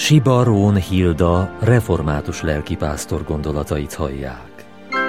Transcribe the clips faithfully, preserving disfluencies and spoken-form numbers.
Siba Rón Hilda református lelkipásztor gondolatait hallják.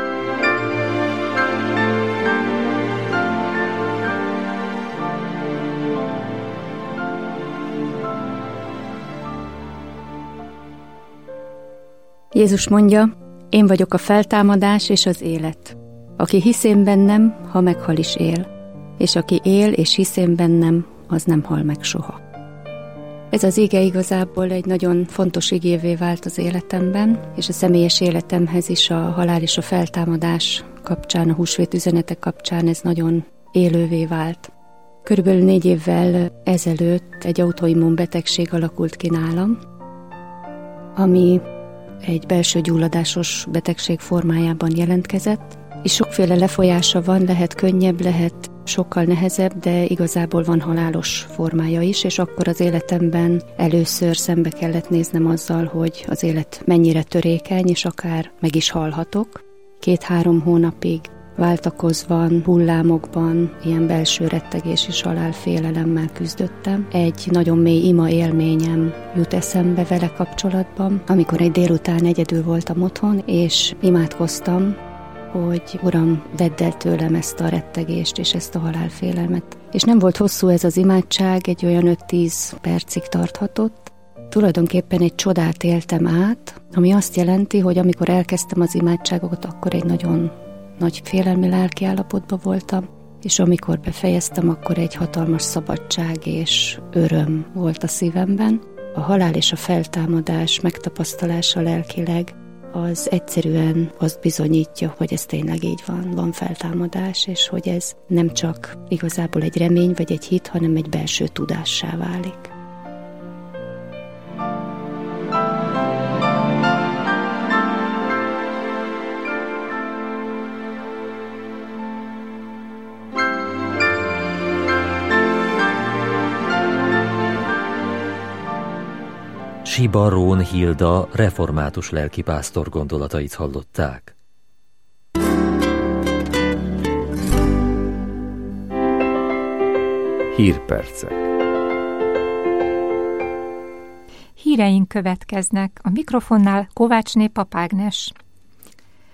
Jézus mondja, én vagyok a feltámadás és az élet. Aki hisz én bennem, ha meghal is él, és aki él és hisz én bennem, az nem hal meg soha. Ez az ige igazából egy nagyon fontos igévé vált az életemben, és a személyes életemhez is a halál és a feltámadás kapcsán, a húsvét üzenetek kapcsán ez nagyon élővé vált. Körülbelül négy évvel ezelőtt egy autoimmun betegség alakult ki nálam, ami egy belső gyulladásos betegség formájában jelentkezett, és sokféle lefolyása van, lehet könnyebb, lehet sokkal nehezebb, de igazából van halálos formája is, és akkor az életemben először szembe kellett néznem azzal, hogy az élet mennyire törékeny, és akár meg is halhatok. Két-három hónapig váltakozvan, hullámokban, ilyen belső rettegés és halálfélelemmel küzdöttem. Egy nagyon mély ima élményem jut eszembe vele kapcsolatban, amikor egy délután egyedül voltam otthon, és imádkoztam, hogy Uram, vedd el tőlem ezt a rettegést és ezt a halálfélelmet. És nem volt hosszú ez az imádság, egy olyan öt-tíz percig tarthatott. Tulajdonképpen egy csodát éltem át, ami azt jelenti, hogy amikor elkezdtem az imádságokat, akkor egy nagyon nagy félelmi lelkiállapotban voltam, és amikor befejeztem, akkor egy hatalmas szabadság és öröm volt a szívemben. A halál és a feltámadás megtapasztalása lelkileg az egyszerűen azt bizonyítja, hogy ez tényleg így van, van feltámadás, és hogy ez nem csak igazából egy remény vagy egy hit, hanem egy belső tudássá válik. Siba Rón Hilda református lelkipásztor gondolatait hallották. Hírpercek. Híreink következnek. A mikrofonnál Kovácsné Pap Ágnes.